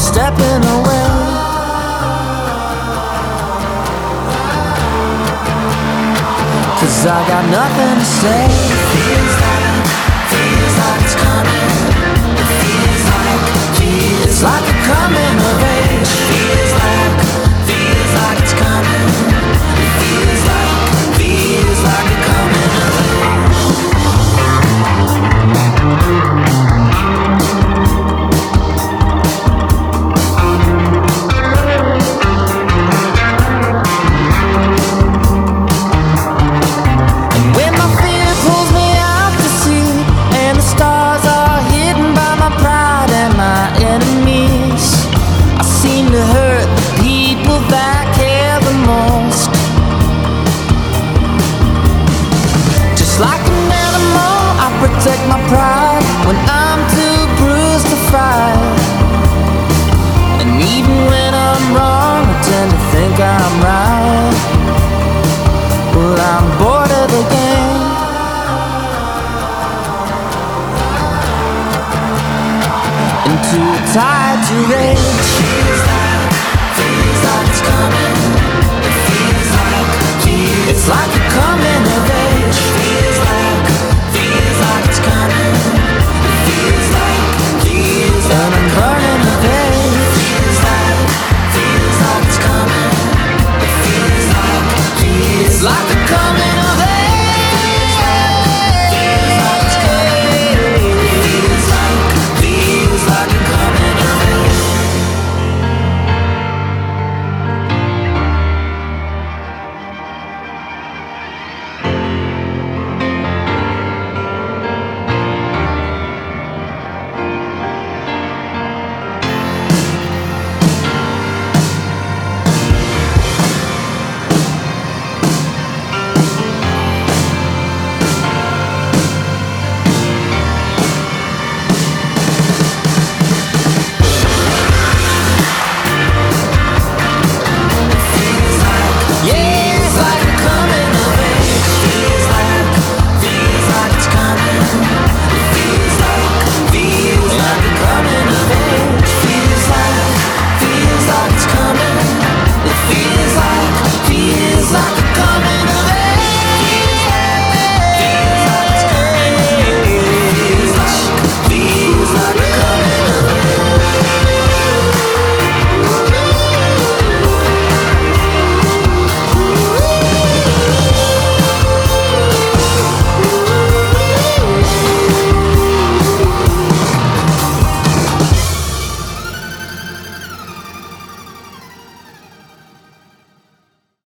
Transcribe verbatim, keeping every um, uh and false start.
stepping away. Cause I got nothing to say. Feels like, feels like it's coming. It feels like, feels like a coming of age. Feels like, feels like it's coming. It feels like, feels like a coming of protect my pride when I'm too bruised to fight. And even when I'm wrong, I tend to think I'm right. Well, I'm bored of the game, and too tired to rage. Feels like, feels like it's coming. It feels like, feels it's like a coming of age. Feels like, feels like it's coming. It feels like, feels like, and I'm